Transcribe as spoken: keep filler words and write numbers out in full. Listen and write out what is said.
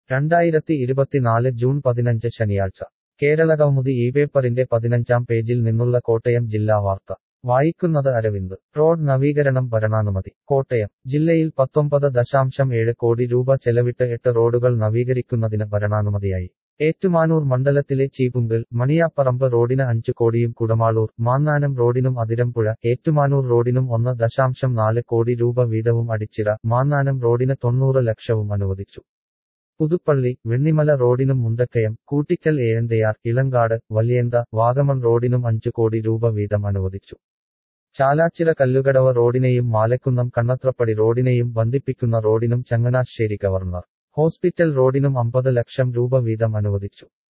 രണ്ടായിരത്തി ഇരുപത്തിനാല് ജൂൺ പതിനഞ്ച് ശനിയാഴ്ച കേരളകൗമുദി ഈ പേപ്പറിന്റെ പതിനഞ്ചാം പേജിൽ നിന്നുള്ള കോട്ടയം ജില്ലാ വാർത്ത വായിക്കുന്നത് അരവിന്ദ്. റോഡ് നവീകരണം ഭരണാനുമതി. കോട്ടയം ജില്ലയിൽ പത്തൊമ്പത് ദശാംശം ഏഴ് കോടി രൂപ ചെലവിട്ട് എട്ട് റോഡുകൾ നവീകരിക്കുന്നതിന് ഭരണാനുമതിയായി. ഏറ്റുമാനൂർ മണ്ഡലത്തിലെ ചീപ്പുങ്കൽ മണിയാപ്പറമ്പ് റോഡിന് അഞ്ചു കോടിയും കുടമാളൂർ മാന്നാനം റോഡിനും അതിരമ്പുഴ ഏറ്റുമാനൂർ റോഡിനും ഒന്ന് ദശാംശം നാല് കോടി രൂപ വീതവും അടിച്ചിറ മാന്നാനം റോഡിന് തൊണ്ണൂറ് ലക്ഷവും അനുവദിച്ചു. പുതുപ്പള്ളി വെണ്ണിമല റോഡിനും മുണ്ടക്കയം കൂട്ടിക്കൽ ഏഴന്തയാർ ഇളങ്കാട് വലിയന്ത വാഗമൺ റോഡിനും അഞ്ചു കോടി രൂപ വീതം അനുവദിച്ചു. ചാലാച്ചിറ കല്ലുകടവ് റോഡിനെയും മാലക്കുന്നം കണ്ണത്രപ്പടി റോഡിനെയും ബന്ധിപ്പിക്കുന്ന റോഡിനും ചങ്ങനാശ്ശേരി ഗവർണർ ഹോസ്പിറ്റൽ റോഡിനും അമ്പത് ലക്ഷം രൂപ വീതം അനുവദിച്ചു.